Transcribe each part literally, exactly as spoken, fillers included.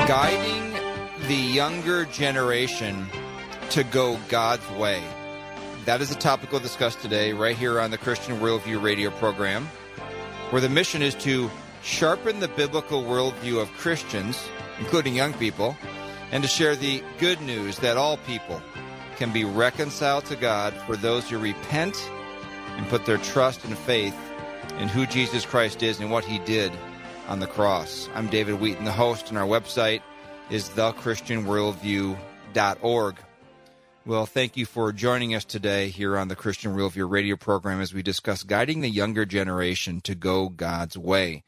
Guiding the younger generation to go God's way. That is the topic we'll discuss today right here on the Christian Worldview radio program, where the mission is to sharpen the biblical worldview of Christians, including young people, and to share the good news that all people can be reconciled to God for those who repent and put their trust and faith in who Jesus Christ is and what he did on the cross. I'm David Wheaton, the host, and our website is the christian worldview dot org. Well, thank you for joining us today here on the Christian Worldview radio program as we discuss guiding the younger generation to go God's way.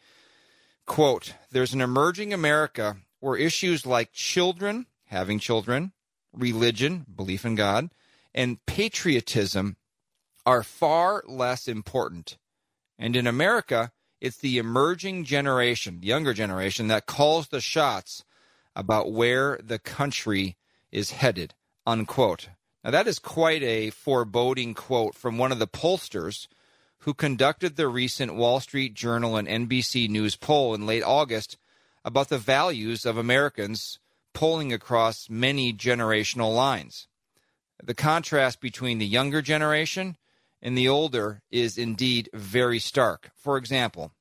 Quote, there's an emerging America where issues like children, having children, religion, belief in God, and patriotism are far less important. And in America, it's the emerging generation, the younger generation, that calls the shots about where the country is headed, unquote. Now, that is quite a foreboding quote from one of the pollsters who conducted the recent Wall Street Journal and N B C News poll in late August about the values of Americans, polling across many generational lines. The contrast between the younger generation and the older is indeed very stark. For example,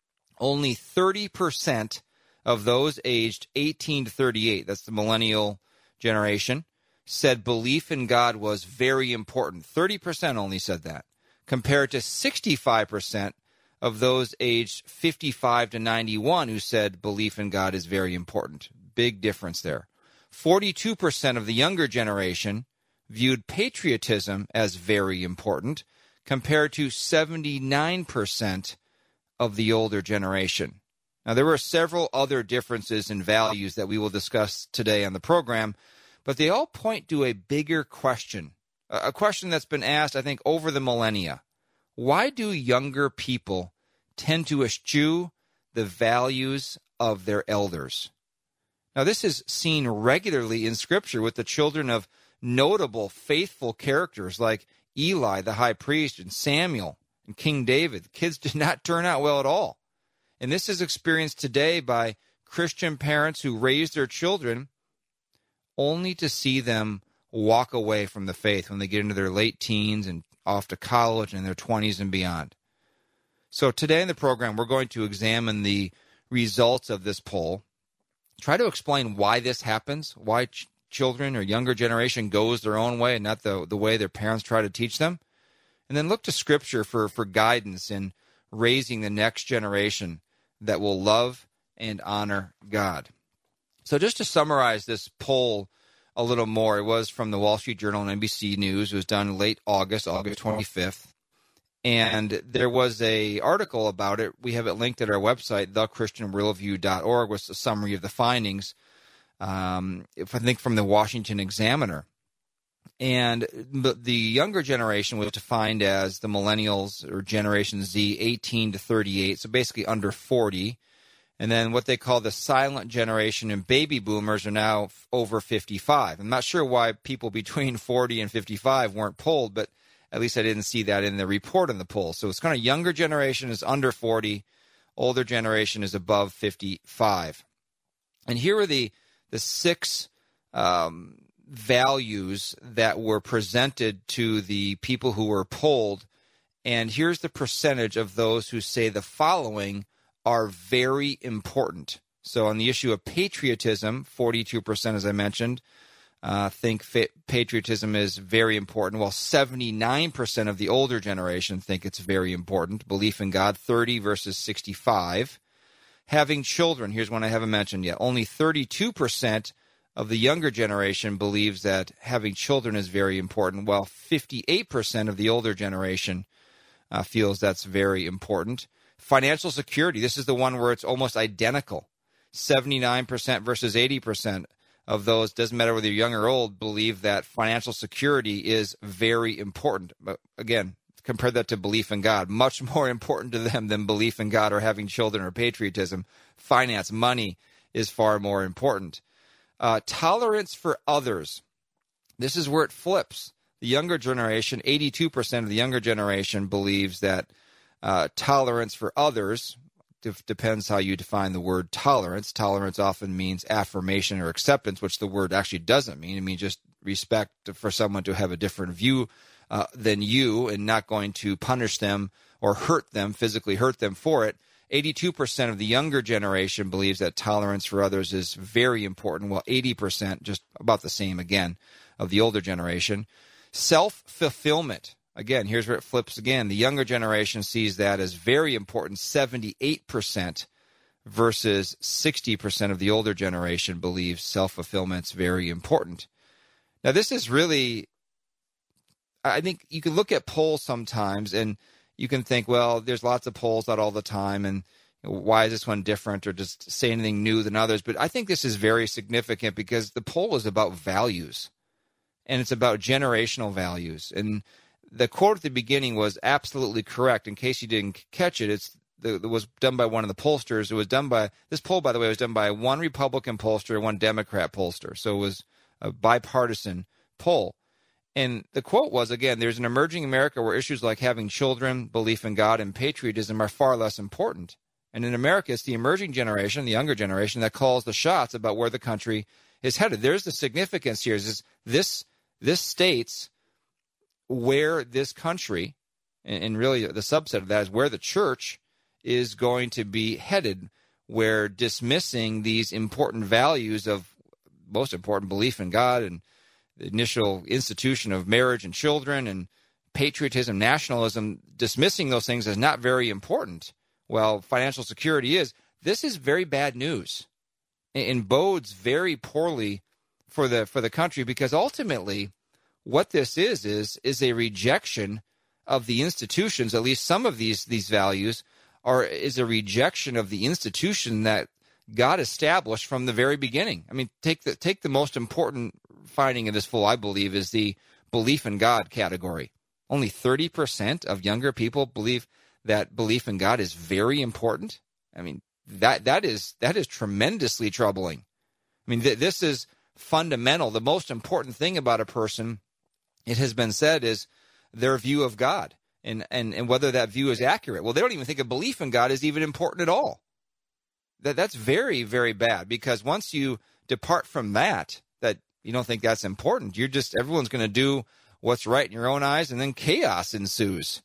only thirty percent of those aged eighteen to thirty-eight, that's the millennial generation, said belief in God was very important. thirty percent only said that, compared to sixty-five percent of those aged fifty-five to ninety-one who said belief in God is very important. Big difference there. forty-two percent of the younger generation viewed patriotism as very important, compared to seventy-nine percent of the older generation. Now, there were several other differences in values that we will discuss today on the program, but they all point to a bigger question, a question that's been asked, I think, over the millennia. Why do younger people tend to eschew the values of their elders? Now, this is seen regularly in Scripture with the children of notable, faithful characters like Eli, the high priest, and Samuel and King David. The kids did not turn out well at all. And this is experienced today by Christian parents who raise their children only to see them walk away from the faith when they get into their late teens and off to college and their twenties and beyond. So today in the program, we're going to examine the results of this poll, try to explain why this happens, why ch- children or younger generation goes their own way and not the, the way their parents try to teach them, and then look to Scripture for, for guidance in raising the next generation that will love and honor God. So just to summarize this poll a little more, it was from the Wall Street Journal and N B C News. It was done late August, August twenty-fifth. And there was a article about it. We have it linked at our website, the christian worldview dot org, with a summary of the findings, um, if I think from the Washington Examiner. And the, the younger generation was defined as the millennials or Generation Z, eighteen to thirty-eight, so basically under forty. And then what they call the silent generation and baby boomers are now over fifty-five. I'm not sure why people between forty and fifty-five weren't polled, but at least I didn't see that in the report on the poll. So it's kind of younger generation is under forty, older generation is above fifty-five. And here are the, the six um, values that were presented to the people who were polled. And here's the percentage of those who say the following are very important. So on the issue of patriotism, forty-two percent, as I mentioned, uh, think fa- patriotism is very important, while seventy-nine percent of the older generation think it's very important. Belief in God, thirty versus sixty-five. Having children, here's one I haven't mentioned yet. Only thirty-two percent of the younger generation believes that having children is very important, while fifty-eight percent of the older generation uh, feels that's very important. Financial security, this is the one where it's almost identical. seventy-nine percent versus eighty percent of those, doesn't matter whether you're young or old, believe that financial security is very important. But again, compare that to belief in God. Much more important to them than belief in God or having children or patriotism. Finance, money is far more important. Uh, tolerance for others. This is where it flips. The younger generation, eighty-two percent of the younger generation believes that uh, tolerance for others, de- depends how you define the word tolerance. Tolerance often means affirmation or acceptance, which the word actually doesn't mean. It means just respect for someone to have a different view uh, than you and not going to punish them or hurt them, physically hurt them for it. eighty-two percent of the younger generation believes that tolerance for others is very important, while eighty percent, just about the same again, of the older generation. Self-fulfillment. Again, here's where it flips again. The younger generation sees that as very important, seventy-eight percent versus sixty percent of the older generation believes self-fulfillment's very important. Now, this is really, I think you can look at polls sometimes and you can think, well, there's lots of polls out all the time, and why is this one different or just say anything new than others? But I think this is very significant because the poll is about values, and it's about generational values. And the quote at the beginning was absolutely correct. In case you didn't catch it, it's the, it was done by one of the pollsters. It was done by, this poll, by the way, was done by one Republican pollster and one Democrat pollster. So it was a bipartisan poll. And the quote was, again, there's an emerging America where issues like having children, belief in God, and patriotism are far less important. And in America, it's the emerging generation, the younger generation, that calls the shots about where the country is headed. There's the significance here. Is this, this states where this country, and really the subset of that is where the church is going to be headed, where dismissing these important values of, most important, belief in God and the initial institution of marriage and children and patriotism, nationalism, dismissing those things as not very important. Well, financial security is. This is very bad news and bodes very poorly for the for the country, because ultimately what this is is is a rejection of the institutions. At least some of these these values are is a rejection of the institution that God established from the very beginning. I mean, take the take the most important finding in this poll, I believe, is the belief in God category. Only thirty percent of younger people believe that belief in God is very important. I mean, that that is that is tremendously troubling. I mean, th- this is fundamental. The most important thing about a person, it has been said, is their view of God and, and, and whether that view is accurate. Well, they don't even think a belief in God is even important at all. That That's very, very bad, because once you depart from that, that you don't think that's important, you're just, everyone's going to do what's right in your own eyes, and then chaos ensues.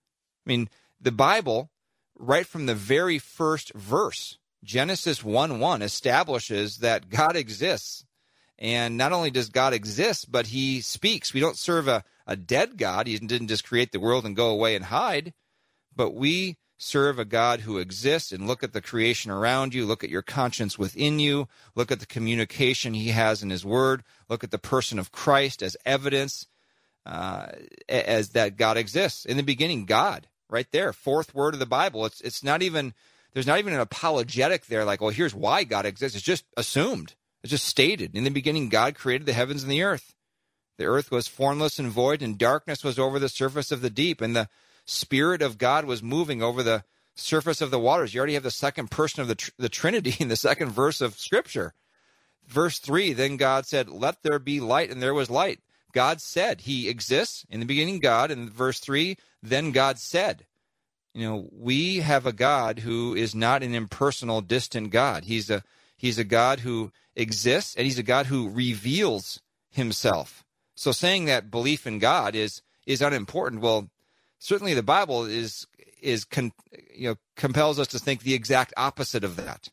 I mean, the Bible, right from the very first verse, Genesis one one, establishes that God exists. And not only does God exist, but he speaks. We don't serve a, a dead God. He didn't just create the world and go away and hide. But we serve a God who exists. And look at the creation around you. Look at your conscience within you. Look at the communication he has in his word. Look at the person of Christ as evidence uh, as that God exists. In the beginning, God, right there, fourth word of the Bible. It's it's not even, there's not even an apologetic there like, well, here's why God exists. It's just assumed. It's just stated. In the beginning, God created the heavens and the earth. The earth was formless and void, and darkness was over the surface of the deep, and the Spirit of God was moving over the surface of the waters. You already have the second person of the, tr- the Trinity in the second verse of Scripture. Verse three, then God said, let there be light, and there was light. God said. He exists. In the beginning, God. And verse three, then God said. You know, we have a God who is not an impersonal, distant God. He's a He's a God who exists, and he's a God who reveals himself. So saying that belief in God is is unimportant, well, certainly the Bible is is con, you know compels us to think the exact opposite of that.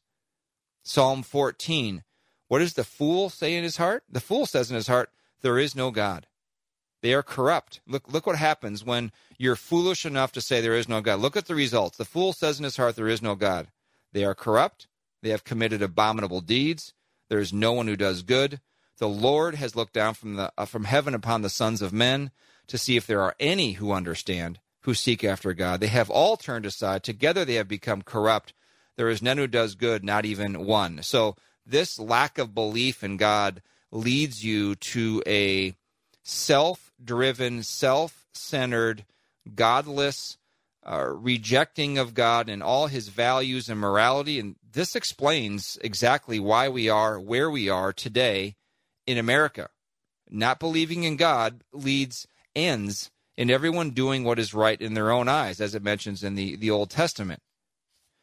Psalm fourteen. What does the fool say in his heart? The fool says in his heart, there is no God. They are corrupt. Look, look what happens when you're foolish enough to say there is no God. Look at the results. The fool says in his heart, there is no God. They are corrupt. They have committed abominable deeds. There is no one who does good. The Lord has looked down from the uh, from heaven upon the sons of men to see if there are any who understand, who seek after God. They have all turned aside. Together they have become corrupt. There is none who does good, not even one. So this lack of belief in God leads you to a self-driven, self-centered, godless uh, rejecting of God and all his values and morality. And this explains exactly why we are where we are today in America. Not believing in God leads, ends in everyone doing what is right in their own eyes, as it mentions in the, the Old Testament.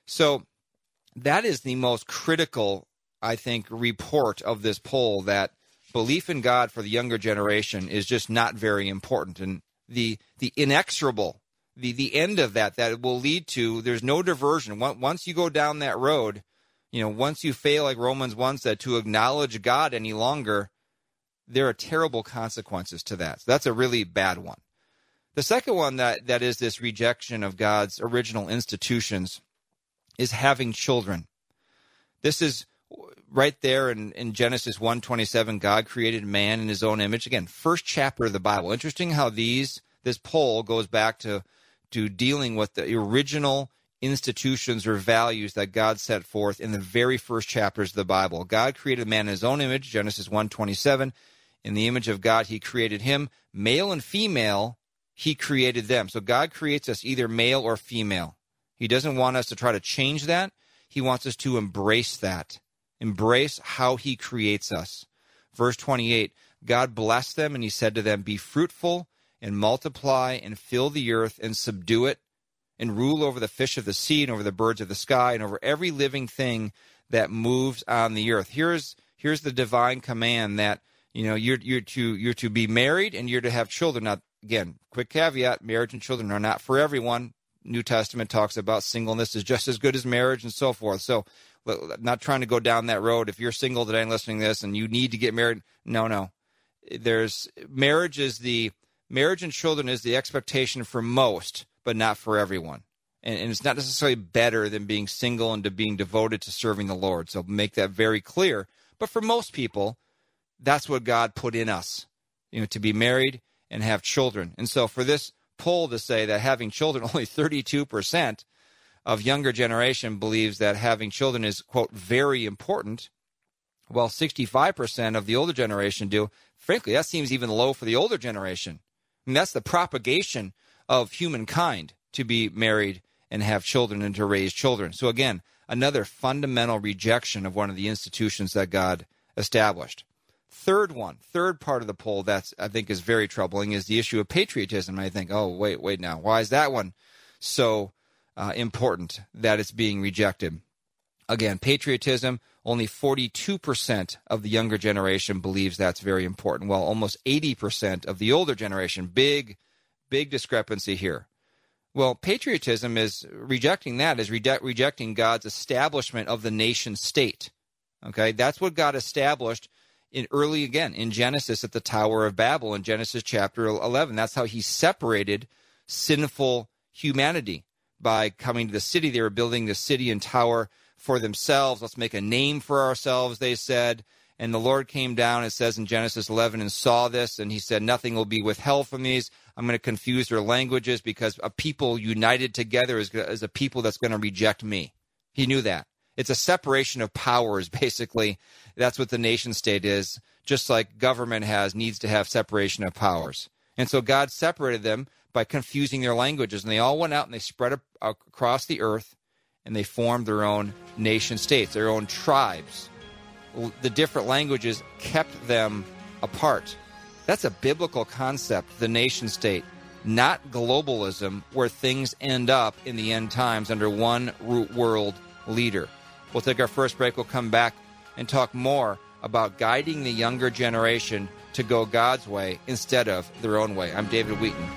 So that is the most critical, I think, report of this poll, that belief in God for the younger generation is just not very important. And the the inexorable, the, the end of that, that it will lead to, there's no diversion. Once you go down that road, you know, once you fail, like Romans one said, to acknowledge God any longer, there are terrible consequences to that. So that's a really bad one. The second one that, that is this rejection of God's original institutions is having children. This is right there in, in Genesis one twenty-seven, God created man in his own image. Again, first chapter of the Bible. Interesting how these this poll goes back to, to dealing with the original institutions or values that God set forth in the very first chapters of the Bible. God created man in his own image, Genesis one twenty-seven. In the image of God, he created him. Male and female, he created them. So God creates us either male or female. He doesn't want us to try to change that. He wants us to embrace that. Embrace how he creates us. Verse twenty-eight, God blessed them, and he said to them, be fruitful and multiply and fill the earth and subdue it and rule over the fish of the sea and over the birds of the sky and over every living thing that moves on the earth. Here's here's the divine command that, you know, you're you're to you're to be married and you're to have children. Now, again, quick caveat, marriage and children are not for everyone. New Testament talks about singleness is just as good as marriage and so forth. So I'm not trying to go down that road. If you're single today and listening to this and you need to get married, no, no. There's marriage is the marriage and children is the expectation for most, but not for everyone. And, and it's not necessarily better than being single and to being devoted to serving the Lord. So make that very clear. But for most people, that's what God put in us, you know, to be married and have children. And so for this poll to say that having children, only thirty-two percent of younger generation believes that having children is, quote, very important, while sixty-five percent of the older generation do. Frankly, that seems even low for the older generation. I mean, that's the propagation of humankind, to be married and have children and to raise children. So again, another fundamental rejection of one of the institutions that God established. Third one, third part of the poll that's, I think, is very troubling is the issue of patriotism. I think, oh, wait, wait now. Why is that one so uh, important that it's being rejected? Again, patriotism, only forty-two percent of the younger generation believes that's very important, while almost eighty percent of the older generation, big, big discrepancy here. Well, patriotism is rejecting that, is re- rejecting God's establishment of the nation state. Okay, that's what God established in early, again, in Genesis at the Tower of Babel in Genesis chapter eleven. That's how he separated sinful humanity by coming to the city. They were building the city and tower for themselves. Let's make a name for ourselves, they said. And the Lord came down, it says in Genesis eleven, and saw this, and he said, nothing will be withheld from these. I'm going to confuse their languages because a people united together is, is a people that's going to reject me. He knew that. It's a separation of powers, basically. That's what the nation state is, just like government has, needs to have separation of powers. And so God separated them by confusing their languages, and they all went out and they spread across the earth, and they formed their own nation states, their own tribes. The different languages kept them apart. That's a biblical concept, the nation state, not globalism, where things end up in the end times under one world leader. We'll take our first break. We'll come back and talk more about guiding the younger generation to go God's way instead of their own way. I'm David Wheaton.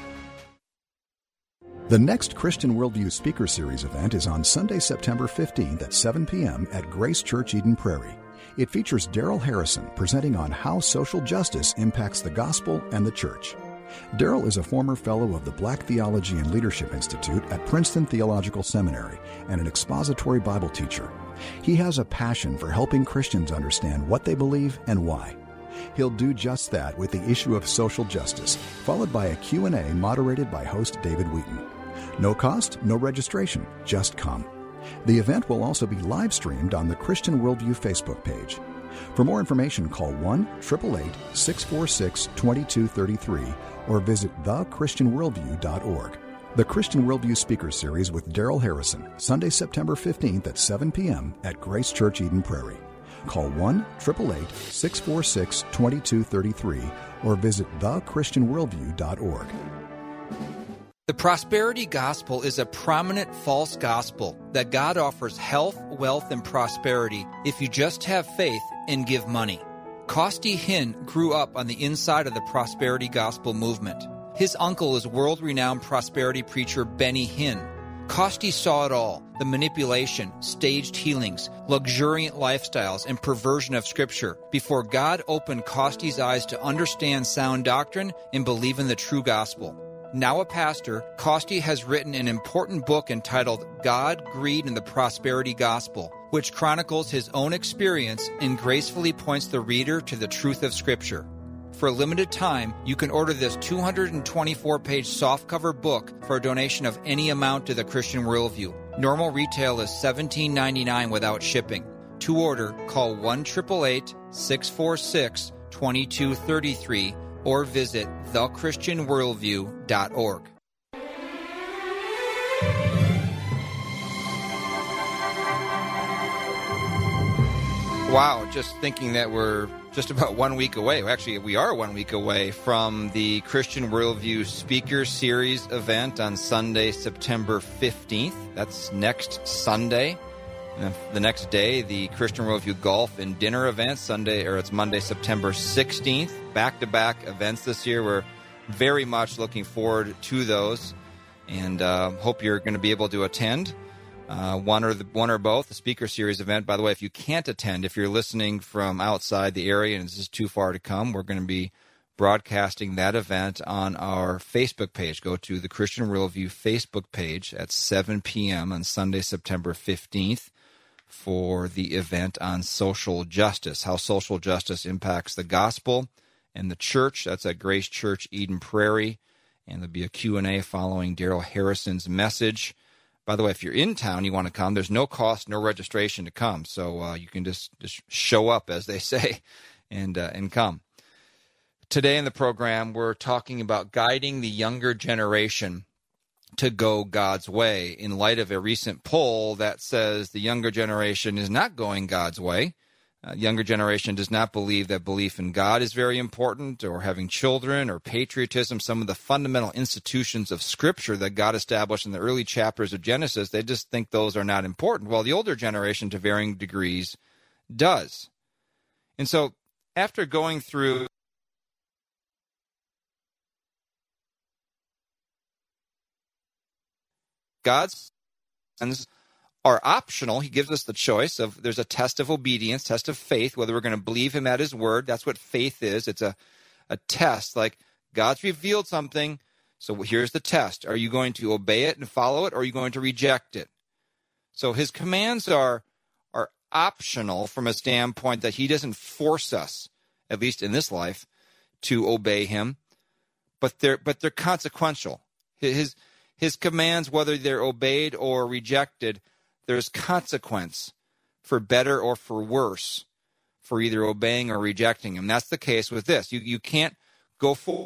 The next Christian Worldview Speaker Series event is on Sunday, September fifteenth at seven p.m. at Grace Church, Eden Prairie. It features Darrell Harrison presenting on how social justice impacts the gospel and the church. Darrell is a former fellow of the Black Theology and Leadership Institute at Princeton Theological Seminary and an expository Bible teacher. He has a passion for helping Christians understand what they believe and why. He'll do just that with the issue of social justice, followed by a Q and A moderated by host David Wheaton. No cost, no registration, just come. The event will also be live streamed on the Christian Worldview Facebook page. For more information, call one eight eight eight, six four six, two two three three or visit the christian worldview dot org. The Christian Worldview Speaker Series with Darrell Harrison, Sunday, September fifteenth at seven p.m. at Grace Church, Eden Prairie. Call one eight eight eight, six four six, two two three three or visit the christian worldview dot org. The prosperity gospel is a prominent false gospel that God offers health, wealth, and prosperity if you just have faith and give money. Costi Hinn grew up on the inside of the prosperity gospel movement. His uncle is world-renowned prosperity preacher Benny Hinn. Costi saw it all, the manipulation, staged healings, luxuriant lifestyles, and perversion of Scripture, before God opened Costi's eyes to understand sound doctrine and believe in the true gospel. Now a pastor, Costi has written an important book entitled God, Greed, and the Prosperity Gospel, which chronicles his own experience and gracefully points the reader to the truth of Scripture. For a limited time, you can order this two hundred twenty-four page softcover book for a donation of any amount to the Christian Worldview. Normal retail is seventeen ninety-nine without shipping. To order, call one eight eight eight, six four six, two two three three or visit the christian worldview dot org. Wow, just thinking that we're just about one week away. Actually, we are one week away from the Christian Worldview Speaker Series event on Sunday, September fifteenth. That's next Sunday. And the next day, the Christian Worldview Golf and Dinner event, Sunday, or it's Monday, September sixteenth. Back-to-back events this year. We're very much looking forward to those, and uh, hope you're going to be able to attend uh, one or the, one or both. The Speaker Series event, by the way, if you can't attend, if you're listening from outside the area and it's just too far to come, we're going to be broadcasting that event on our Facebook page. Go to the Christian Worldview Facebook page at seven p.m. on Sunday, September fifteenth. For the event on social justice, how social justice impacts the gospel and the church. That's at Grace Church, Eden Prairie, and there'll be a Q and A following Darrell Harrison's message. By the way, if you're in town, you want to come, there's no cost, no registration to come, so uh, you can just, just show up, as they say, and uh, and come. Today in the program, we're talking about guiding the younger generation to go God's way in light of a recent poll that says the younger generation is not going God's way. Uh, younger generation does not believe that belief in God is very important, or having children, or patriotism, some of the fundamental institutions of Scripture that God established in the early chapters of Genesis. They just think those are not important. Well, the older generation, to varying degrees, does. And so after going through God's commands are optional. He gives us the choice of, there's a test of obedience, test of faith, whether we're going to believe him at his word. That's what faith is. It's a, a test. Like, God's revealed something, so here's the test. Are you going to obey it and follow it, or are you going to reject it? So his commands are, are optional from a standpoint that he doesn't force us, at least in this life, to obey him, but they're, but they're consequential. His His commands, whether they're obeyed or rejected, there's consequence for better or for worse for either obeying or rejecting him. That's the case with this. You you can't go for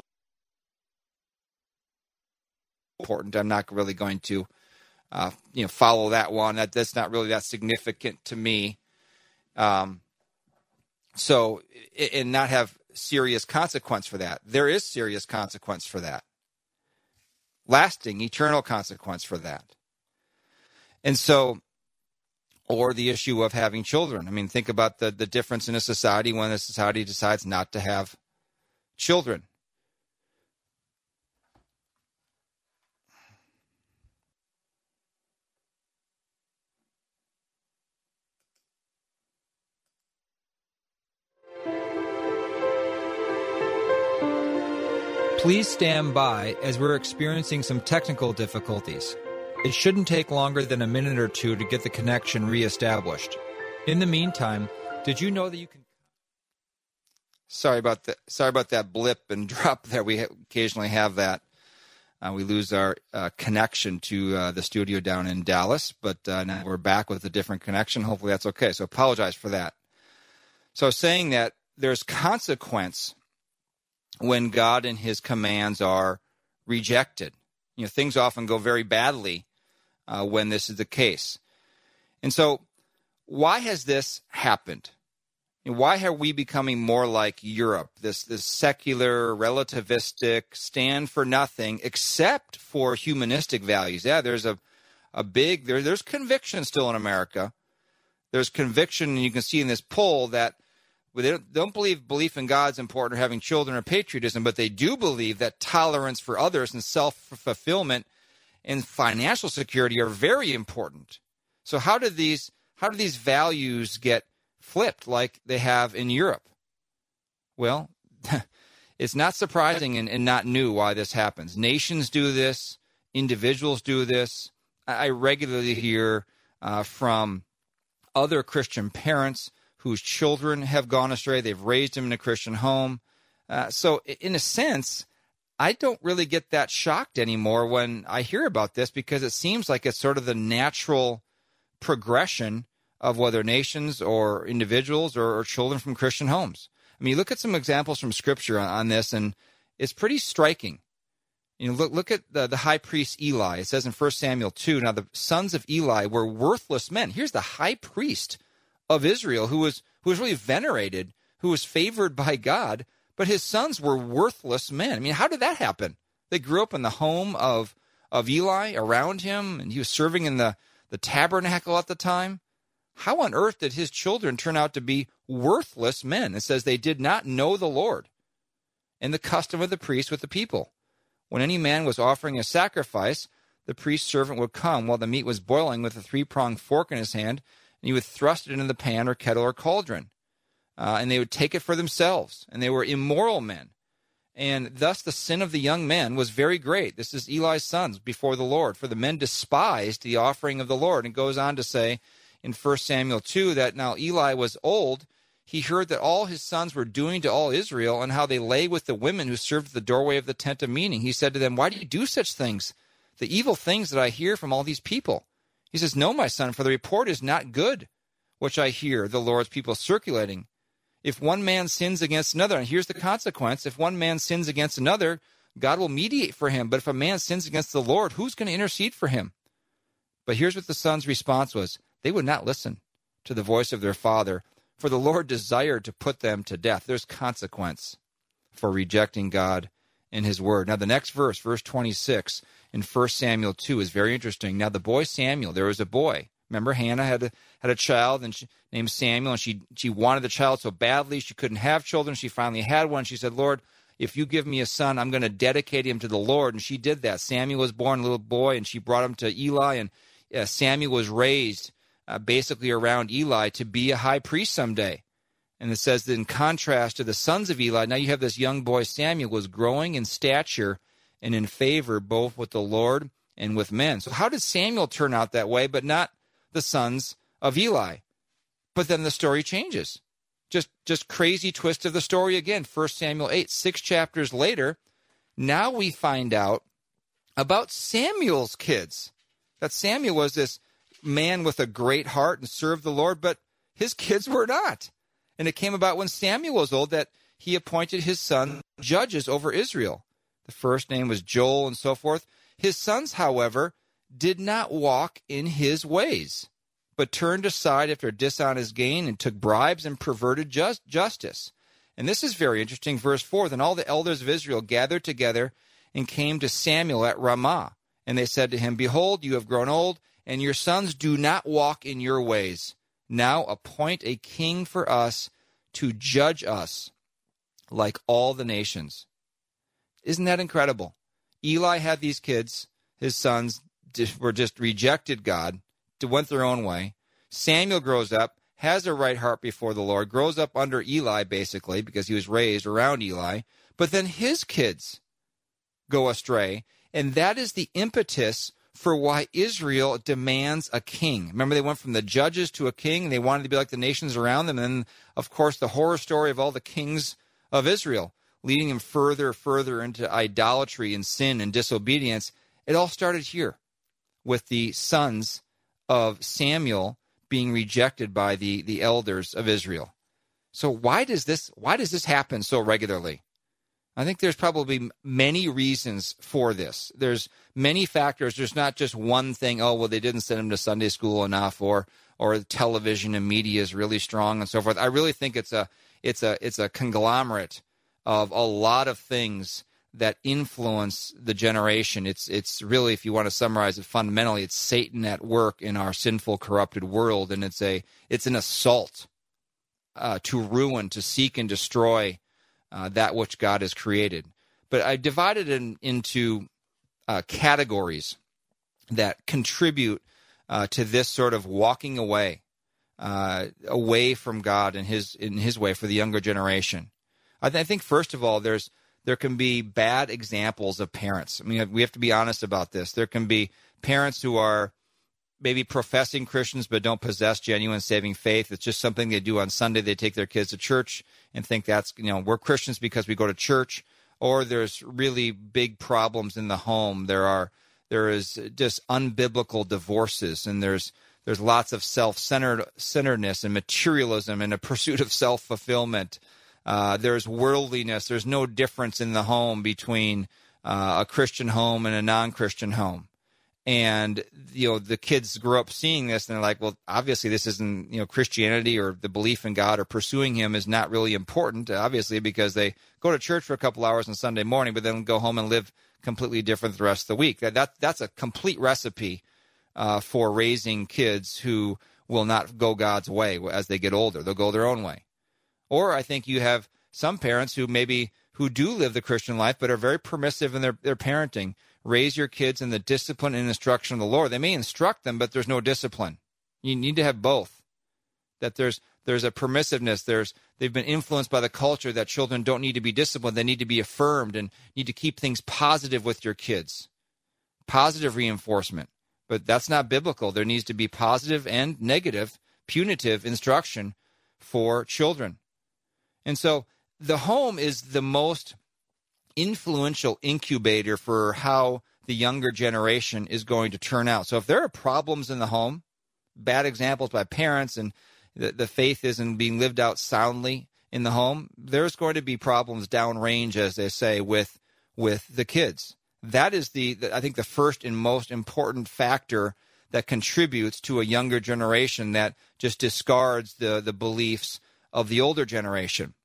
important. I'm not really going to uh, you know follow that one. That that's not really that significant to me. Um. So and not have serious consequence for that. There is serious consequence for that. Lasting, eternal consequence for that. And so, or the issue of having children. I mean, think about the, the difference in a society when a society decides not to have children. Please stand by as we're experiencing some technical difficulties. It shouldn't take longer than a minute or two to get the connection reestablished. In the meantime, did you know that you can... Sorry about that. Sorry about that blip and drop there. We occasionally have that. Uh, we lose our uh, connection to uh, the studio down in Dallas, but uh, now we're back with a different connection. Hopefully that's okay. So apologize for that. So saying that there's consequence when God and his commands are rejected. You know, things often go very badly uh, when this is the case. And so why has this happened? And why are we becoming more like Europe, this this secular, relativistic, stand for nothing except for humanistic values? Yeah, there's a, a big, there, there's conviction still in America. There's conviction, and you can see in this poll that they don't, don't believe belief in God's important or having children or patriotism, but they do believe that tolerance for others and self-fulfillment and financial security are very important. So how did these how do these values get flipped like they have in Europe? Well, it's not surprising and, and not new why this happens. Nations do this. Individuals do this. I regularly hear uh, from other Christian parents whose children have gone astray. They've raised them in a Christian home. Uh, so in a sense, I don't really get that shocked anymore when I hear about this, because it seems like it's sort of the natural progression of whether nations or individuals or, or children from Christian homes. I mean, look at some examples from Scripture on, on this, and it's pretty striking. You know, look look at the, the high priest Eli. It says in First Samuel two, now the sons of Eli were worthless men. Here's the high priest of Israel who was who was really venerated, who was favored by God, but his sons were worthless men. I mean, how did that happen? They grew up in the home of, of Eli, around him, and he was serving in the, the tabernacle at the time. How on earth did his children turn out to be worthless men? It says they did not know the Lord and the custom of the priest with the people. When any man was offering a sacrifice, the priest's servant would come while the meat was boiling with a three-pronged fork in his hand, and he would thrust it into the pan or kettle or cauldron. Uh, and they would take it for themselves, and they were immoral men. And thus the sin of the young men was very great. This is Eli's sons before the Lord, for the men despised the offering of the Lord. And it goes on to say in First Samuel two that now Eli was old. He heard that all his sons were doing to all Israel, and how they lay with the women who served at the doorway of the tent of meeting. He said to them, why do you do such things? The evil things that I hear from all these people. He says, no, my son, for the report is not good, which I hear the Lord's people circulating. If one man sins against another, and here's the consequence, if one man sins against another, God will mediate for him. But if a man sins against the Lord, who's going to intercede for him? But here's what the son's response was. They would not listen to the voice of their father, for the Lord desired to put them to death. There's consequence for rejecting God and his word. Now, the next verse, verse twenty-six in First Samuel two, is very interesting. Now, the boy Samuel, there was a boy. Remember, Hannah had a, had a child and she, named Samuel, and she, she wanted the child so badly she couldn't have children. She finally had one. She said, Lord, if you give me a son, I'm going to dedicate him to the Lord. And she did that. Samuel was born a little boy, and she brought him to Eli, and uh, Samuel was raised uh, basically around Eli to be a high priest someday. And it says that in contrast to the sons of Eli, now you have this young boy Samuel was growing in stature and in favor both with the Lord and with men. So how did Samuel turn out that way, but not the sons of Eli? But then the story changes. Just just crazy twist of the story again. First Samuel eight, six chapters later, now we find out about Samuel's kids. That Samuel was this man with a great heart and served the Lord, but his kids were not. And it came about when Samuel was old that he appointed his son judges over Israel. The first name was Joel and so forth. His sons, however, did not walk in his ways, but turned aside after dishonest gain and took bribes and perverted just, justice. And this is very interesting. Verse four, then all the elders of Israel gathered together and came to Samuel at Ramah. And they said to him, behold, you have grown old, and your sons do not walk in your ways. Now appoint a king for us to judge us like all the nations. Isn't that incredible? Eli had these kids. His sons were just rejected God, went their own way. Samuel grows up, has a right heart before the Lord, grows up under Eli, basically, because he was raised around Eli. But then his kids go astray, and that is the impetus for why Israel demands a king. Remember, they went from the judges to a king, and they wanted to be like the nations around them. And then, of course, the horror story of all the kings of Israel, leading them further, further into idolatry and sin and disobedience. It all started here with the sons of Samuel being rejected by the, the elders of Israel. So why does this why does this happen so regularly? I think there's probably many reasons for this. There's many factors. There's not just one thing, oh, well, they didn't send them to Sunday school enough, or or television and media is really strong and so forth. I really think it's a it's a it's a conglomerate of a lot of things that influence the generation. It's it's really, if you want to summarize it fundamentally, it's Satan at work in our sinful, corrupted world, and it's a it's an assault uh, to ruin, to seek and destroy uh, that which God has created. But I divided it in, into uh, categories that contribute uh, to this sort of walking away, uh, away from God in His in His way for the younger generation. I, th- I think first of all, there's There can be bad examples of parents. I mean, we have to be honest about this. There can be parents who are maybe professing Christians but don't possess genuine saving faith. It's just something they do on Sunday. They take their kids to church and think that's, you know, we're Christians because we go to church. Or there's really big problems in the home. There are there is just unbiblical divorces, and there's there's lots of self-centered centeredness and materialism and a pursuit of self-fulfillment. Uh, there's worldliness. There's no difference in the home between uh, a Christian home and a non-Christian home. And, you know, the kids grow up seeing this, and they're like, well, obviously this isn't, you know, Christianity or the belief in God or pursuing Him is not really important, obviously, because they go to church for a couple hours on Sunday morning, but then go home and live completely different the rest of the week. That, that That's a complete recipe uh, for raising kids who will not go God's way as they get older. They'll go their own way. Or I think you have some parents who maybe who do live the Christian life but are very permissive in their, their parenting. Raise your kids in the discipline and instruction of the Lord. They may instruct them, but there's no discipline. You need to have both. That there's there's a permissiveness. There's they've been influenced by the culture that children don't need to be disciplined. They need to be affirmed and need to keep things positive with your kids. Positive reinforcement. But that's not biblical. There needs to be positive and negative, punitive instruction for children. And so the home is the most influential incubator for how the younger generation is going to turn out. So if there are problems in the home, bad examples by parents, and the, the faith isn't being lived out soundly in the home, there's going to be problems downrange, as they say, with with the kids. That is, the, the I think, the first and most important factor that contributes to a younger generation that just discards the, the beliefs of the older generation.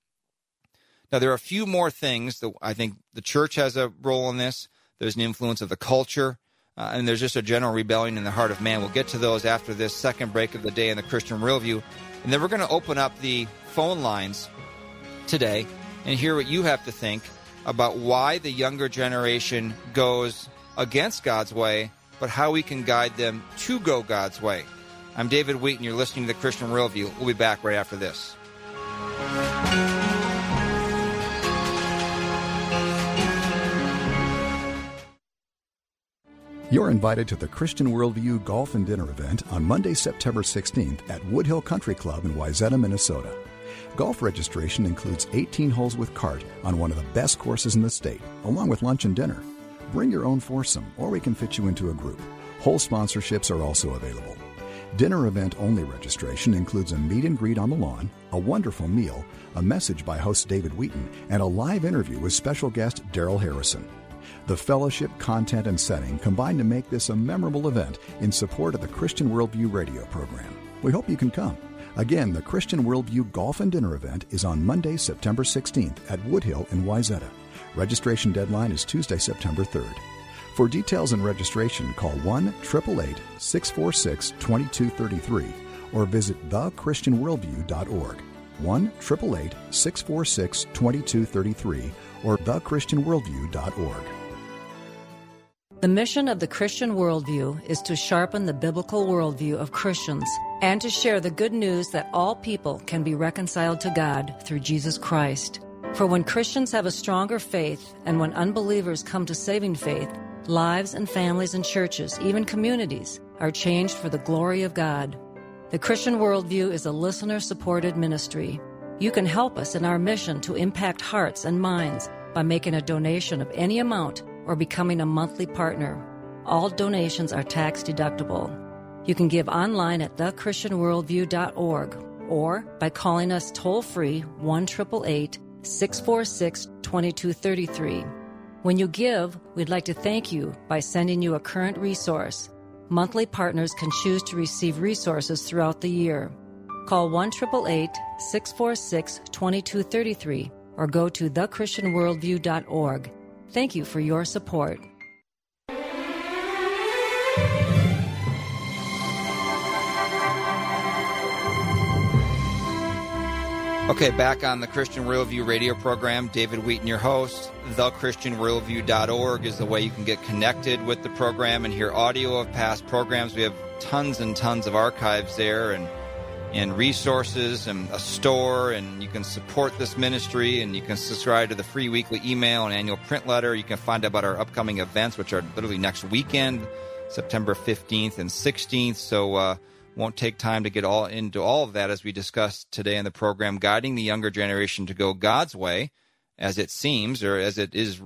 Now, there are a few more things that I think the church has a role in this. There's an influence of the culture, uh, and there's just a general rebellion in the heart of man. We'll get to those after this second break of the day in the Christian Worldview. And then we're going to open up the phone lines today and hear what you have to think about why the younger generation goes against God's way, but how we can guide them to go God's way. I'm David Wheaton. You're listening to the Christian Worldview. We'll be back right after this. You're invited to the Christian Worldview Golf and Dinner event on Monday, September sixteenth at Woodhill Country Club in Wayzata, Minnesota. Golf registration includes eighteen holes with cart on one of the best courses in the state, along with lunch and dinner. Bring your own foursome, or we can fit you into a group. Hole sponsorships are also available. Dinner event-only registration includes a meet and greet on the lawn, a wonderful meal, a message by host David Wheaton, and a live interview with special guest Daryl Harrison. The fellowship, content, and setting combine to make this a memorable event in support of the Christian Worldview radio program. We hope you can come. Again, the Christian Worldview Golf and Dinner event is on Monday, September sixteenth at Woodhill in Wayzata. Registration deadline is Tuesday, September third. For details and registration, call one eight eight eight, six four six, two two three three or visit the christian worldview dot org. one eight eight eight, six four six, two two three three or the christian worldview dot org. The mission of the Christian Worldview is to sharpen the biblical worldview of Christians and to share the good news that all people can be reconciled to God through Jesus Christ. For when Christians have a stronger faith and when unbelievers come to saving faith, lives and families and churches, even communities, are changed for the glory of God. The Christian Worldview is a listener-supported ministry. You can help us in our mission to impact hearts and minds by making a donation of any amount or becoming a monthly partner. All donations are tax-deductible. You can give online at the christian worldview dot org or by calling us toll-free one eight eight eight, six four six, twenty-two thirty-three. When you give, we'd like to thank you by sending you a current resource. Monthly partners can choose to receive resources throughout the year. Call one eight eight eight, six four six, two two three three or go to the christian worldview dot org. Thank you for your support. Okay, back on the Christian Worldview radio program. David Wheaton, your host. the christian worldview dot org is the way you can get connected with the program and hear audio of past programs. We have tons and tons of archives there and and resources and a store, and you can support this ministry, and you can subscribe to the free weekly email and annual print letter. You can find out about our upcoming events, which are literally next weekend, September fifteenth and sixteenth. So uh won't take time to get all into all of that as we discussed today in the program, guiding the younger generation to go God's way, as it seems, or as it is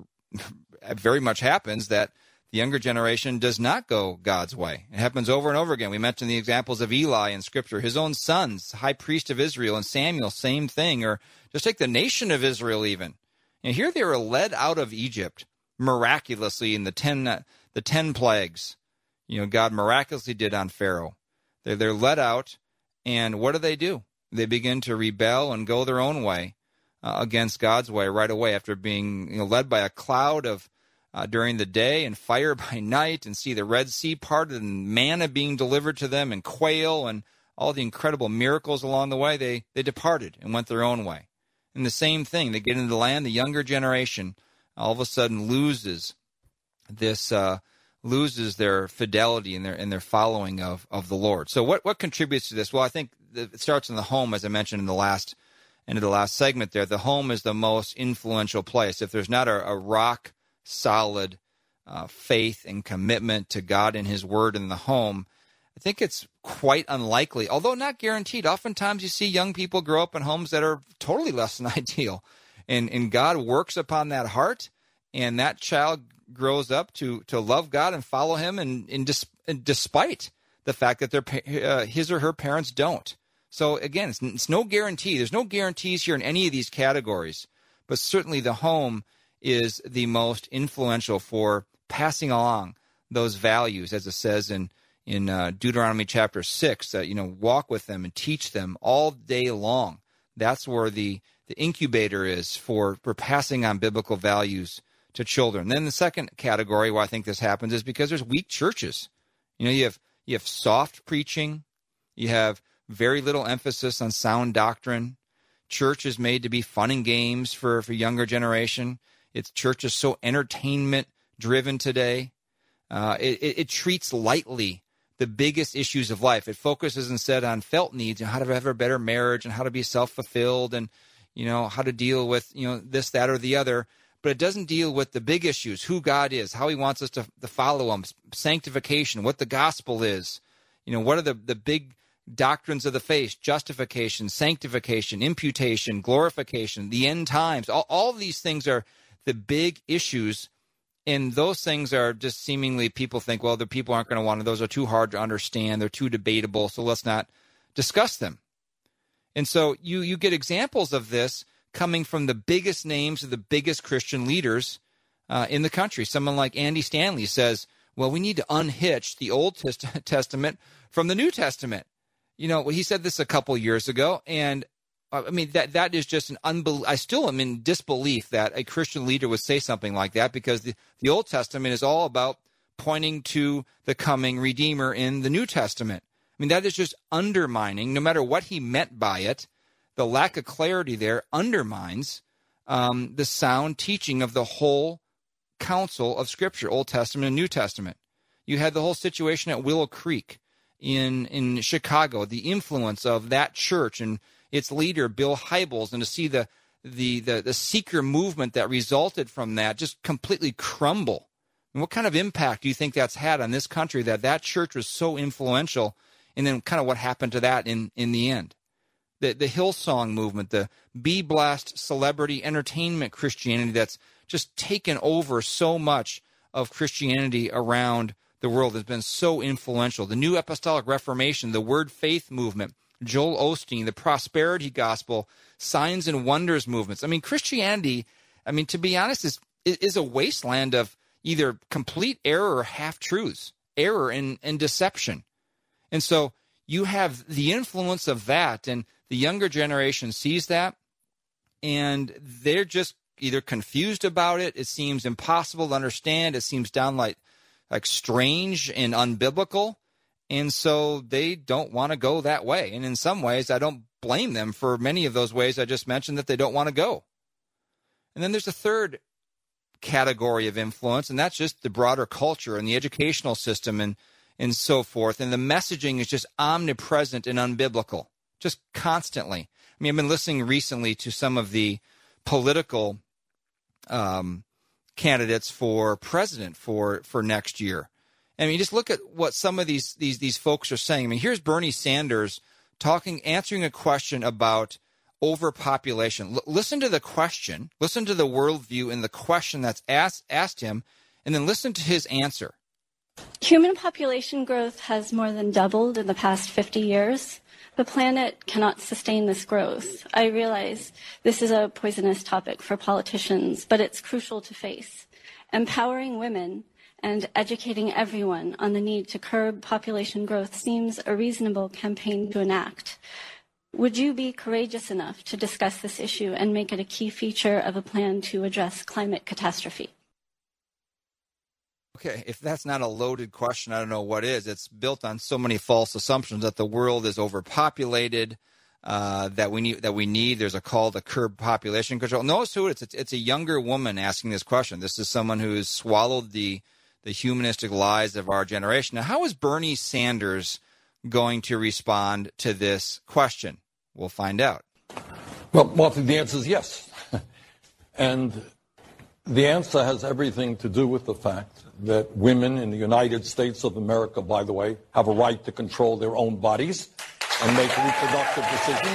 very much happens, that the younger generation does not go God's way. It happens over and over again. We mentioned the examples of Eli in Scripture, his own sons, high priest of Israel, and Samuel, same thing. Or just take the nation of Israel even. And here they were led out of Egypt miraculously in the ten, uh, the ten plagues. You know, God miraculously did on Pharaoh. They're, they're led out, and what do they do? They begin to rebel and go their own way uh, against God's way right away after being you know, led by a cloud of uh, during the day and fire by night, and see the Red Sea parted and manna being delivered to them and quail and all the incredible miracles along the way. They, they departed and went their own way. And the same thing, they get into the land, the younger generation all of a sudden loses this uh loses their fidelity and their and their following of, of the Lord. So what, what contributes to this? Well, I think it starts in the home, as I mentioned in the last end of the last segment there. The home is the most influential place. If there's not a, a rock solid uh, faith and commitment to God and His Word in the home, I think it's quite unlikely, although not guaranteed. Oftentimes you see young people grow up in homes that are totally less than ideal, and, and God works upon that heart, and that child grows up to to love God and follow Him, and, and, dis, and despite the fact that their uh, his or her parents don't. So again, it's, it's no guarantee. There's no guarantees here in any of these categories, but certainly the home is the most influential for passing along those values, as it says in in uh, Deuteronomy chapter six. That you know, walk with them and teach them all day long. That's where the the incubator is for for passing on biblical values to children. Then the second category where I think this happens is because there's weak churches. You know, you have you have soft preaching, you have very little emphasis on sound doctrine. Church is made to be fun and games for, for younger generation. It's church is so entertainment driven today. Uh, it, it, it treats lightly the biggest issues of life. It focuses instead on felt needs and how to have a better marriage and how to be self-fulfilled and you know how to deal with you know this, that, or the other. But it doesn't deal with the big issues, who God is, how He wants us to, to follow Him, sanctification, what the gospel is, you know, what are the, the big doctrines of the faith, justification, sanctification, imputation, glorification, the end times. All, all of these things are the big issues, and those things are just seemingly people think, well, the people aren't going to want it. Those are too hard to understand. They're too debatable, so let's not discuss them. And so you you get examples of this coming from the biggest names of the biggest Christian leaders uh, in the country. Someone like Andy Stanley says, well, we need to unhitch the Old Testament from the New Testament. You know, he said this a couple years ago, and uh, I mean, that that is just an unbelief. I still am in disbelief that a Christian leader would say something like that, because the, the Old Testament is all about pointing to the coming Redeemer in the New Testament. I mean, that is just undermining, no matter what he meant by it. The lack of clarity there undermines um, the sound teaching of the whole counsel of Scripture, Old Testament and New Testament. You had the whole situation at Willow Creek in in Chicago, the influence of that church and its leader, Bill Hybels, and to see the, the, the, the seeker movement that resulted from that just completely crumble. And what kind of impact do you think that's had on this country, that that church was so influential, and then kind of what happened to that in, in the end? The, the Hillsong movement, the Be Blessed celebrity entertainment Christianity that's just taken over so much of Christianity around the world has been so influential. The New Apostolic Reformation, the Word Faith movement, Joel Osteen, the Prosperity Gospel, Signs and Wonders movements. I mean, Christianity I mean, to be honest, is is a wasteland of either complete error or half-truths, error and, and deception. And so you have the influence of that, and the younger generation sees that, and they're just either confused about it. It seems impossible to understand. It seems downright like strange and unbiblical. And so they don't want to go that way. And in some ways, I don't blame them for many of those ways I just mentioned that they don't want to go. And then there's a third category of influence, and that's just the broader culture and the educational system and, and so forth. And the messaging is just omnipresent and unbiblical, just constantly. I mean, I've been listening recently to some of the political um, candidates for president for, for next year. I mean, just look at what some of these, these, these folks are saying. I mean, here's Bernie Sanders talking, answering a question about overpopulation. L- listen to the question, listen to the worldview and the question that's asked, asked him, and then listen to his answer. Human population growth has more than doubled in the past fifty years. The planet cannot sustain this growth. I realize this is a poisonous topic for politicians, but it's crucial to face. Empowering women and educating everyone on the need to curb population growth seems a reasonable campaign to enact. Would you be courageous enough to discuss this issue and make it a key feature of a plan to address climate catastrophe? Okay, if that's not a loaded question, I don't know what is. It's built on so many false assumptions that the world is overpopulated, uh, that we need. That we need. There's a call to curb population control. Notice who it is. It's, it's a younger woman asking this question. This is someone who has swallowed the the humanistic lies of our generation. Now, how is Bernie Sanders going to respond to this question? We'll find out. Well, Martha, the answer is yes. And the answer has everything to do with the fact that women in the United States of America, by the way, have a right to control their own bodies and make reproductive decisions.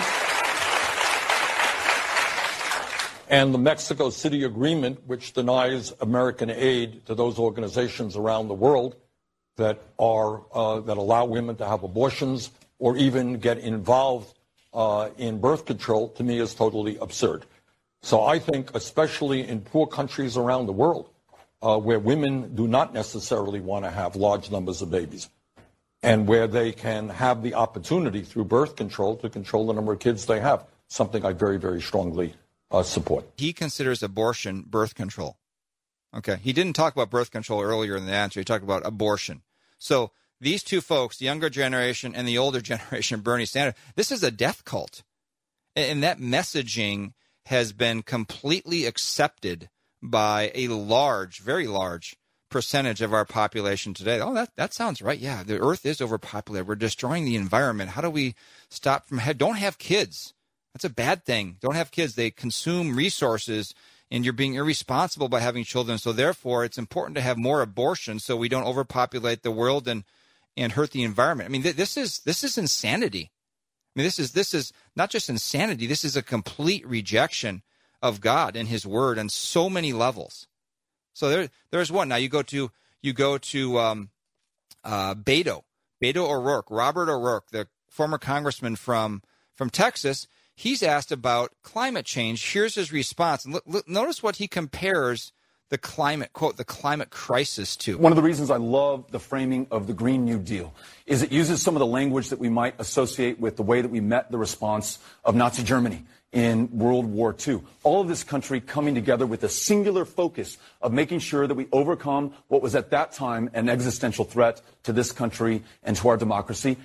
And the Mexico City Agreement, which denies American aid to those organizations around the world that are uh, that allow women to have abortions or even get involved uh, in birth control, to me is totally absurd. So I think, especially in poor countries around the world, uh, where women do not necessarily want to have large numbers of babies, and where they can have the opportunity through birth control to control the number of kids they have, something I very, very strongly uh, support. He considers abortion birth control. Okay. He didn't talk about birth control earlier in the answer. He talked about abortion. So these two folks, the younger generation and the older generation, Bernie Sanders, this is a death cult. And that messaging has been completely accepted by a large, very large percentage of our population today. Oh, that, that sounds right. Yeah, the earth is overpopulated. We're destroying the environment. How do we stop from – don't have kids. That's a bad thing. Don't have kids. They consume resources, and you're being irresponsible by having children. So therefore, it's important to have more abortion so we don't overpopulate the world and, and hurt the environment. I mean, th- this is this is insanity. I mean, this is this is not just insanity. This is a complete rejection of God and His Word on so many levels. So there, there's one. Now you go to you go to um, uh, Beto, Beto O'Rourke, Robert O'Rourke, the former congressman from from Texas. He's asked about climate change. Here's his response. And look, look, notice what he compares the climate, quote, the climate crisis to. One of the reasons I love the framing of the Green New Deal is it uses some of the language that we might associate with the way that we met the response of Nazi Germany in World War Two. All of this country coming together with a singular focus of making sure that we overcome what was at that time an existential threat to this country and to our democracy.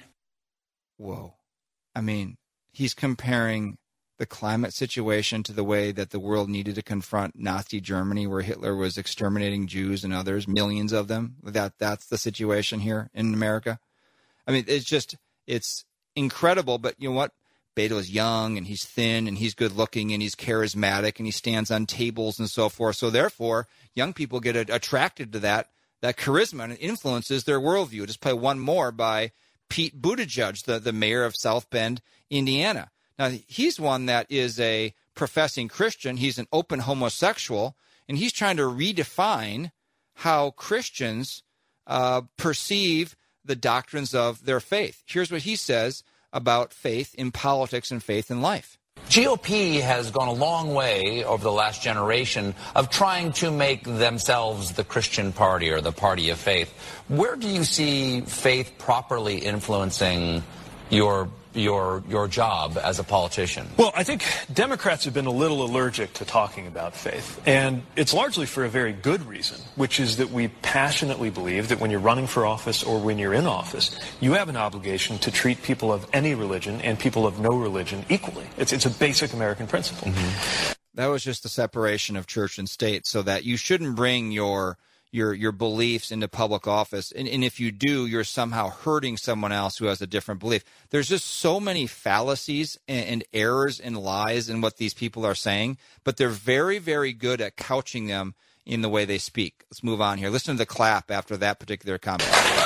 Whoa. I mean, he's comparing the climate situation to the way that the world needed to confront Nazi Germany, where Hitler was exterminating Jews and others, millions of them. That that's the situation here in America. I mean, it's just, it's incredible. But you know what? Beto is young and he's thin and he's good looking and he's charismatic and he stands on tables and so forth. So therefore, young people get attracted to that, that charisma, and it influences their worldview. Just play one more by Pete Buttigieg, the, the mayor of South Bend, Indiana. Now, he's one that is a professing Christian. He's an open homosexual, and he's trying to redefine how Christians uh, perceive the doctrines of their faith. Here's what he says about faith in politics and faith in life. G O P has gone a long way over the last generation of trying to make themselves the Christian party or the party of faith. Where do you see faith properly influencing your your your job as a politician? Well, I think Democrats have been a little allergic to talking about faith, and it's largely for a very good reason, which is that we passionately believe that when you're running for office or when you're in office, you have an obligation to treat people of any religion and people of no religion equally. It's it's a basic American principle. Mm-hmm. That was just the separation of church and state, so that you shouldn't bring your your your beliefs into public office. And, and if you do, you're somehow hurting someone else who has a different belief. There's just so many fallacies and, and errors and lies in what these people are saying, but they're very, very good at couching them in the way they speak. Let's move on here. Listen to the clap after that particular comment.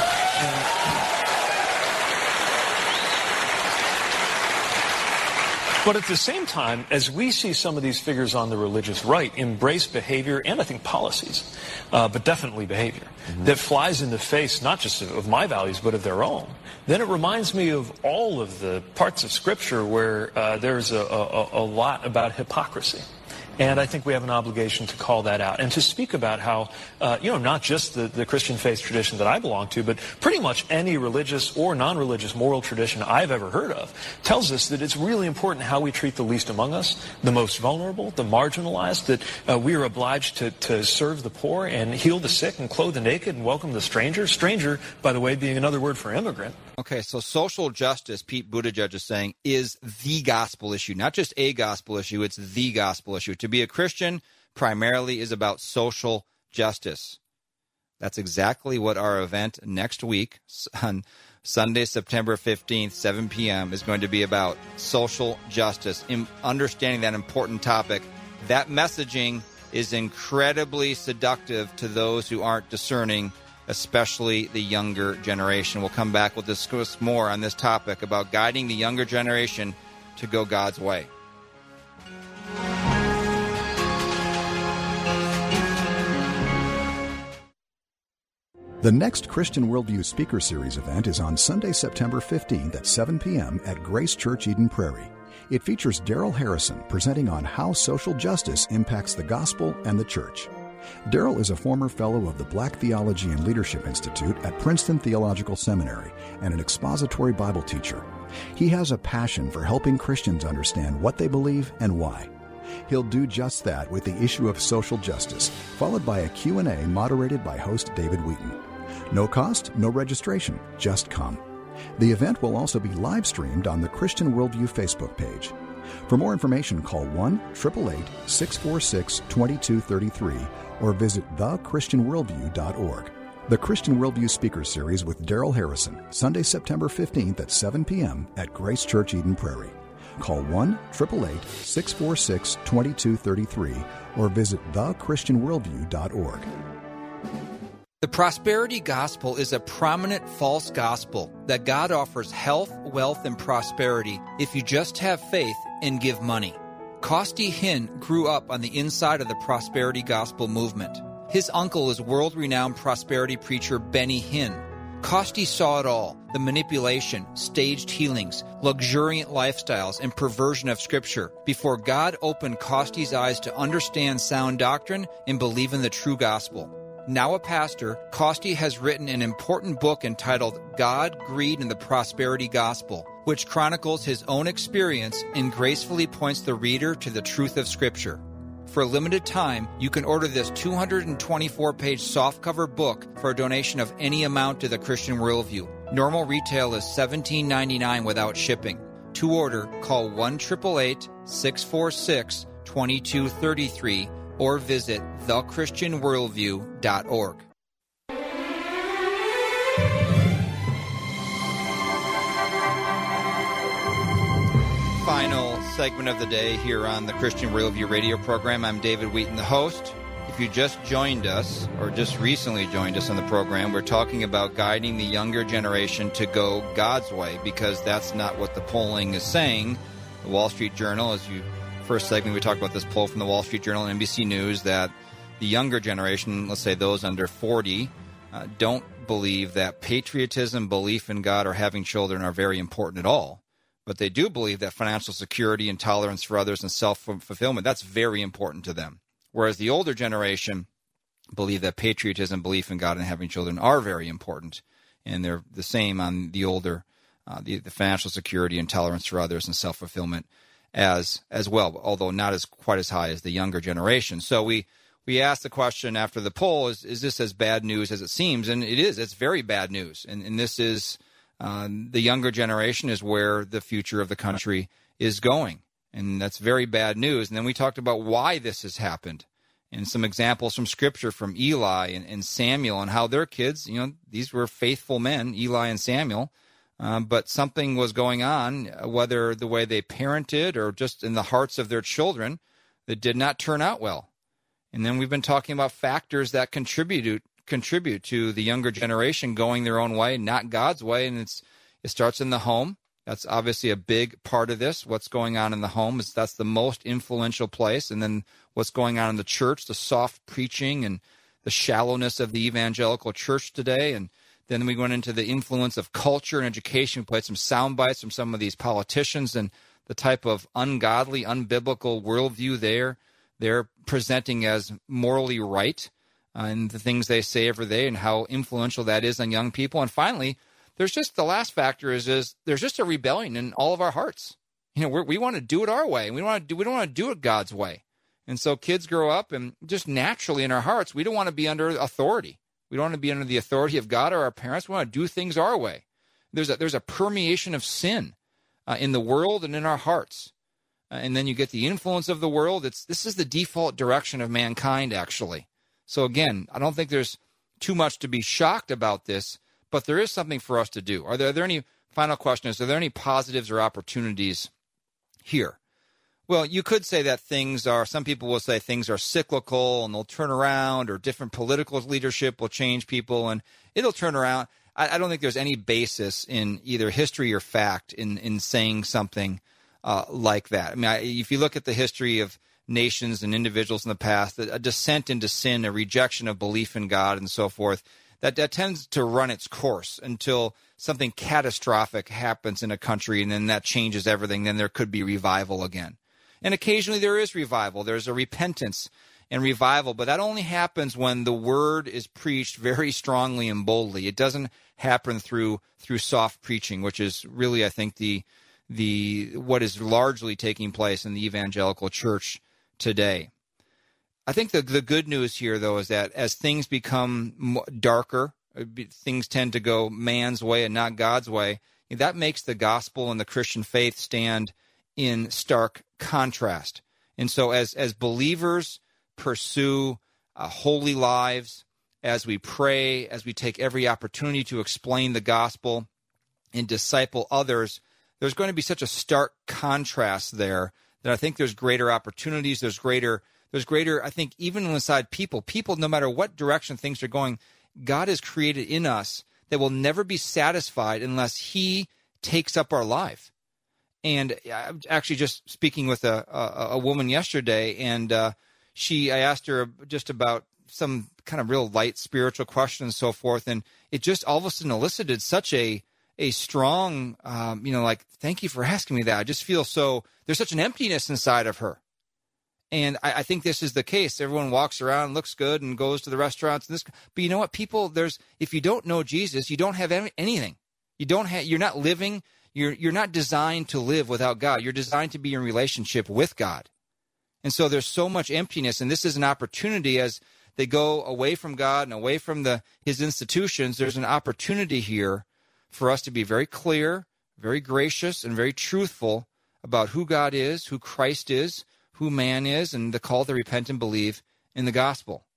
But at the same time, as we see some of these figures on the religious right embrace behavior and I think policies, uh, but definitely behavior, mm-hmm. that flies in the face not just of, of my values but of their own, then it reminds me of all of the parts of Scripture where uh, there's a, a, a lot about hypocrisy. And I think we have an obligation to call that out and to speak about how, uh, you know, not just the, the Christian faith tradition that I belong to, but pretty much any religious or non-religious moral tradition I've ever heard of tells us that it's really important how we treat the least among us, the most vulnerable, the marginalized, that uh, we are obliged to, to serve the poor and heal the sick and clothe the naked and welcome the stranger. Stranger, by the way, being another word for immigrant. Okay, so social justice, Pete Buttigieg is saying, is the gospel issue. Not just a gospel issue, it's the gospel issue. To be a Christian primarily is about social justice. That's exactly what our event next week on Sunday, September fifteenth, seven p.m. is going to be about. Social justice. In understanding that important topic, that messaging is incredibly seductive to those who aren't discerning, especially the younger generation. We'll come back. We'll discuss more on this topic about guiding the younger generation to go God's way. The next Christian Worldview Speaker Series event is on Sunday, September fifteenth at seven p.m. at Grace Church Eden Prairie. It features Darrell Harrison presenting on how social justice impacts the gospel and the church. Darrell is a former fellow of the Black Theology and Leadership Institute at Princeton Theological Seminary and an expository Bible teacher. He has a passion for helping Christians understand what they believe and why. He'll do just that with the issue of social justice, followed by a Q and A moderated by host David Wheaton. No cost, no registration, just come. The event will also be live-streamed on the Christian Worldview Facebook page. For more information, call one eight eight eight, six four six, two two three three or visit the christian worldview dot org. The Christian Worldview Speaker Series with Darrell Harrison, Sunday, September fifteenth at seven p.m. at Grace Church Eden Prairie. Call one eight eight eight, six four six, two two three three or visit the christian worldview dot org. The prosperity gospel is a prominent false gospel that God offers health, wealth, and prosperity if you just have faith and give money. Costi Hinn grew up on the inside of the prosperity gospel movement. His uncle is world-renowned prosperity preacher Benny Hinn. Costi saw it all: the manipulation, staged healings, luxuriant lifestyles, and perversion of Scripture before God opened Costi's eyes to understand sound doctrine and believe in the true gospel. Now a pastor, Costi has written an important book entitled God, Greed, and the Prosperity Gospel, which chronicles his own experience and gracefully points the reader to the truth of Scripture. For a limited time, you can order this two hundred twenty-four page softcover book for a donation of any amount to the Christian Worldview. Normal retail is seventeen ninety-nine without shipping. To order, call one eight eight eight, six four six, two two three three or visit the christian worldview dot org. Final segment of the day here on the Christian Worldview radio program. I'm David Wheaton, the host. If you just joined us, or just recently joined us on the program, we're talking about guiding the younger generation to go God's way, because that's not what the polling is saying. The Wall Street Journal, as you first segment, we talked about this poll from the Wall Street Journal and N B C News, that the younger generation, let's say those under forty, uh, don't believe that patriotism, belief in God, or having children are very important at all. but they do believe that financial security and tolerance for others and self-fulfillment, that's very important to them. Whereas the older generation believe that patriotism, belief in God, and having children are very important, and they're the same on the older, uh, the, the financial security and tolerance for others and self-fulfillment as as well, although not as quite as high as the younger generation. So we we asked the question after the poll: Is is this as bad news as it seems? And it is. It's very bad news. And and this is um, the younger generation is where the future of the country is going, and that's very bad news. And then we talked about why this has happened, and some examples from Scripture from Eli and, and Samuel, and how their kids, you know, these were faithful men, Eli and Samuel. Um, but something was going on, whether the way they parented or just in the hearts of their children, that did not turn out well. And then we've been talking about factors that contribute contribute to the younger generation going their own way, not God's way. And it's it starts in the home. That's obviously a big part of this. What's going on in the home is that's the most influential place. And then what's going on in the church, the soft preaching and the shallowness of the evangelical church today. And then we went into the influence of culture and education. We played some sound bites from some of these politicians and the type of ungodly, unbiblical worldview they're, they're presenting as morally right, uh, and the things they say every day and how influential that is on young people. And finally, there's just the last factor is, is there's just a rebellion in all of our hearts. You know, we're, we want to do it our way. We want to do, we don't want to do it God's way. And so kids grow up and just naturally in our hearts, we don't want to be under authority. We don't want to be under the authority of God or our parents. We want to do things our way. There's a, there's a permeation of sin uh, in the world and in our hearts. Uh, and then you get the influence of the world. It's This is the default direction of mankind, actually. So again, I don't think there's too much to be shocked about this, but there is something for us to do. Are there, are there any, final question is, are there any positives or opportunities here? Well, you could say that things are, some people will say things are cyclical and they'll turn around, or different political leadership will change people and it'll turn around. I, I don't think there's any basis in either history or fact in, in saying something uh, like that. I mean, I, if you look at the history of nations and individuals in the past, a descent into sin, a rejection of belief in God and so forth, that, that tends to run its course until something catastrophic happens in a country and then that changes everything. Then there could be revival again. And occasionally there is revival. There's a repentance and revival, but that only happens when the word is preached very strongly and boldly. It doesn't happen through through soft preaching, which is really, I think, the the what is largely taking place in the evangelical church today. I think the the good news here, though, is that as things become darker, things tend to go man's way and not God's way. That makes the gospel and the Christian faith stand in stark contrast. And so as as believers pursue uh, holy lives, as we pray, as we take every opportunity to explain the gospel and disciple others, there's going to be such a stark contrast there that I think there's greater opportunities, there's greater, there's greater, I think, even inside people, people, no matter what direction things are going, God has created in us that will never be satisfied unless He takes up our life. And I'm actually just speaking with a, a, a woman yesterday, and uh, she, I asked her just about some kind of real light spiritual question and so forth, and it just all of a sudden elicited such a a strong, um, you know, like, thank you for asking me that. I just feel so, there's such an emptiness inside of her. And I, I think this is the case. Everyone walks around, looks good, and goes to the restaurants. And this, but you know what, people, there's, if you don't know Jesus, you don't have any, anything. You don't have, you're not living, you're, you're not designed to live without God. You're designed to be in relationship with God. And so there's so much emptiness, and this is an opportunity as they go away from God and away from the His institutions. There's an opportunity here for us to be very clear, very gracious, and very truthful about who God is, who Christ is, who man is, and the call to repent and believe in the gospel.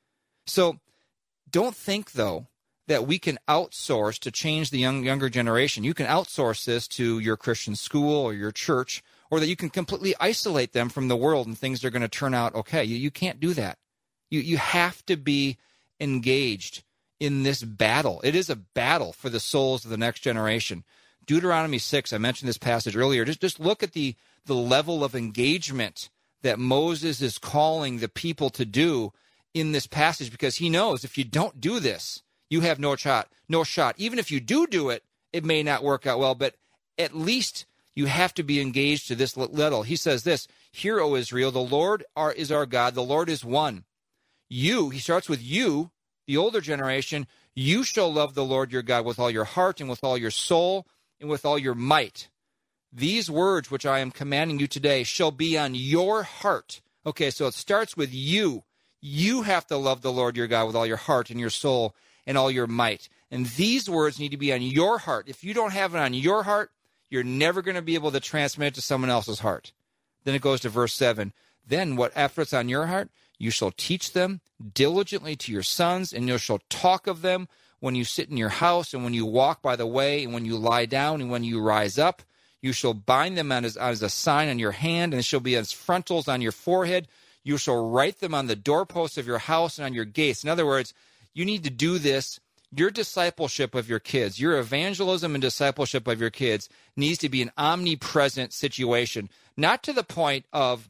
So don't think, though, that we can outsource to change the young, younger generation. You can outsource this to your Christian school or your church, or that you can completely isolate them from the world and things are going to turn out okay. You, you can't do that. You, you have to be engaged in this battle. It is a battle for the souls of the next generation. Deuteronomy six, I mentioned this passage earlier. Just, just look at the, the level of engagement that Moses is calling the people to do in this passage, because he knows if you don't do this, you have no shot. No shot. Even if you do do it, it may not work out well, but at least You have to be engaged to this level. He says this, "Hear, O Israel, the Lord our, is our God, the Lord is one. You," he starts with you, the older generation, "you shall love the Lord your God with all your heart and with all your soul and with all your might. These words which I am commanding you today shall be on your heart." Okay, so it starts with you. You have to love the Lord your God with all your heart and your soul and all your might. And these words need to be on your heart. If you don't have it on your heart, you're never going to be able to transmit it to someone else's heart. Then it goes to verse seven. "Then what after it's on your heart, you shall teach them diligently to your sons, and you shall talk of them when you sit in your house, and when you walk by the way, and when you lie down, and when you rise up. You shall bind them as, as a sign on your hand, and it shall be as frontals on your forehead. You shall write them on the doorposts of your house and on your gates." In other words, you need to do this. Your discipleship of your kids, your evangelism and discipleship of your kids needs to be an omnipresent situation, not to the point of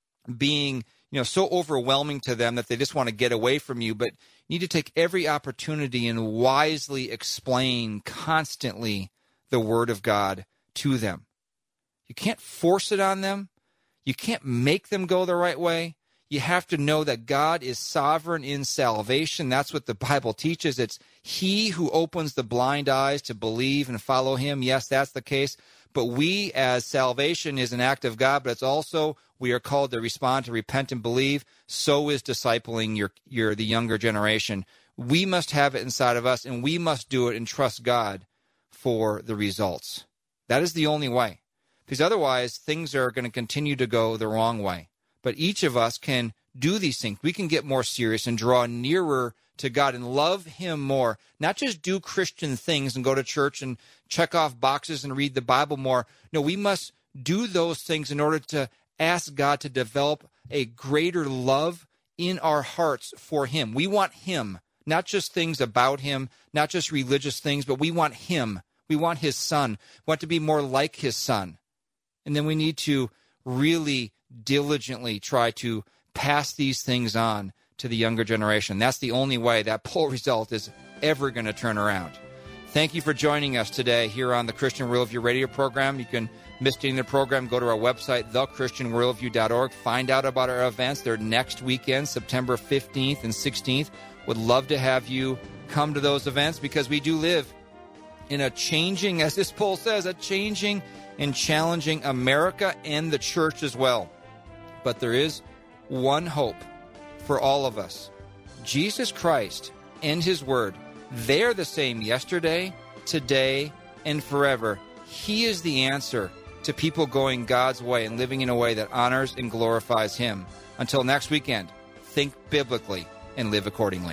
being, you know, so overwhelming to them that they just want to get away from you, but you need to take every opportunity and wisely explain constantly the Word of God to them. You can't force it on them. You can't make them go the right way. You have to know that God is sovereign in salvation. That's what the Bible teaches. It's He who opens the blind eyes to believe and follow Him. Yes, that's the case. But we, as salvation is an act of God, but it's also we are called to respond, to repent and believe. So is discipling your, your the younger generation. We must have it inside of us, and we must do it and trust God for the results. That is the only way. Because otherwise, things are going to continue to go the wrong way. But each of us can do these things. We can get more serious and draw nearer to God and love Him more. Not just do Christian things and go to church and check off boxes and read the Bible more. No, we must do those things in order to ask God to develop a greater love in our hearts for Him. We want Him, not just things about Him, not just religious things, but we want Him. We want His Son. We want to be more like His Son. And then we need to really diligently try to pass these things on to the younger generation. That's the only way that poll result is ever going to turn around. Thank you for joining us today here on the Christian Worldview radio program. You can miss any of the program, go to our website, the christian worldview dot org. Find out about our events. They're next weekend, September fifteenth and sixteenth. Would love to have you come to those events because we do live in a changing, as this poll says, a changing and challenging America and the church as well. But there is one hope for all of us. Jesus Christ and His Word, they're the same yesterday, today, and forever. He is the answer to people going God's way and living in a way that honors and glorifies Him. Until next weekend, think biblically and live accordingly.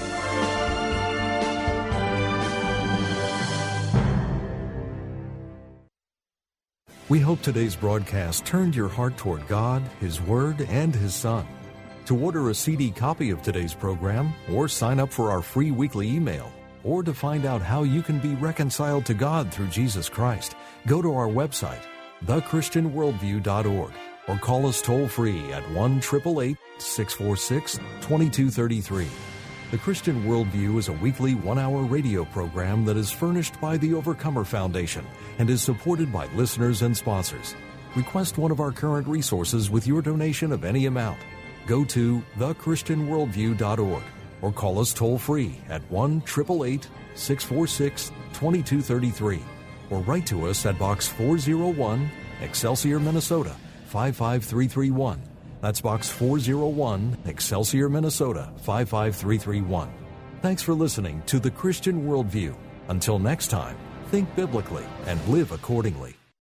We hope today's broadcast turned your heart toward God, His Word, and His Son. To order a C D copy of today's program, or sign up for our free weekly email, or to find out how you can be reconciled to God through Jesus Christ, go to our website, the christian worldview dot org, or call us toll-free at one eight eight eight, six four six, two two three three. The Christian Worldview is a weekly one-hour radio program that is furnished by the Overcomer Foundation and is supported by listeners and sponsors. Request one of our current resources with your donation of any amount. Go to the christian worldview dot org or call us toll-free at one eight eight eight, six four six, two two three three or write to us at Box four oh one, Excelsior, Minnesota, five five three three one. That's Box four oh one, Excelsior, Minnesota, five five three three one. Thanks for listening to The Christian Worldview. Until next time, think biblically and live accordingly.